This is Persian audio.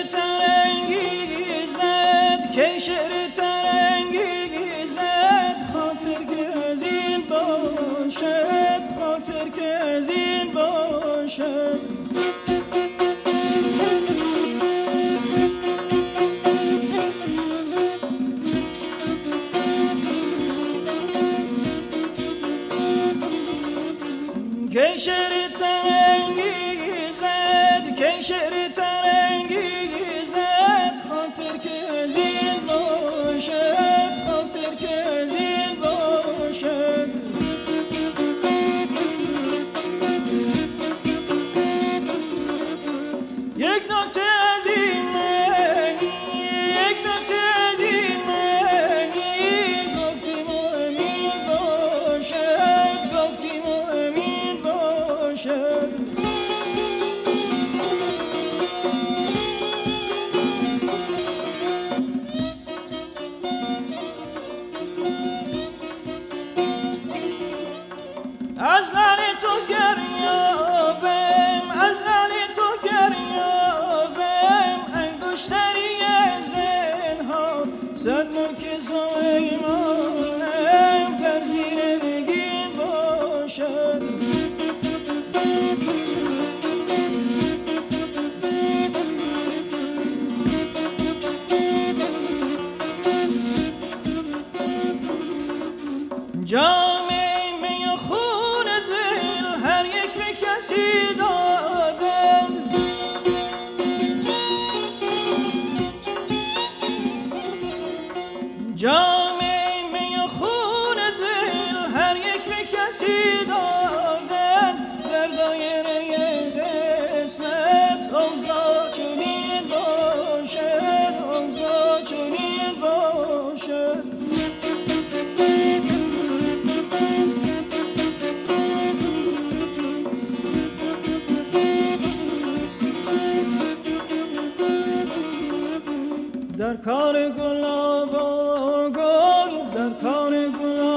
ترنگیزد کی شعر ترنگیزد خاطر که از این باشد خاطر که از این باشد کی شعر ترنگیزد کی شعر ترنگیزد خاطر که از این باشد خاطر که از این باشد یک نکته از این معنی یک نکته از این معنی گفتیم و امین باشد گفتیم و امین باشد از لعل تو گریابم از لعل تو گریابم انگشتری زنهار صد ملک سلیمانم در زیر نگین باشد جام می و خون دل هر یک به کسی دادن جام می و خون دل هر یک به کسی دادن در دایره قسمت اوضاع چنین باشد اوضاع چنین باشد در کار گلاب و گل در کار گلاب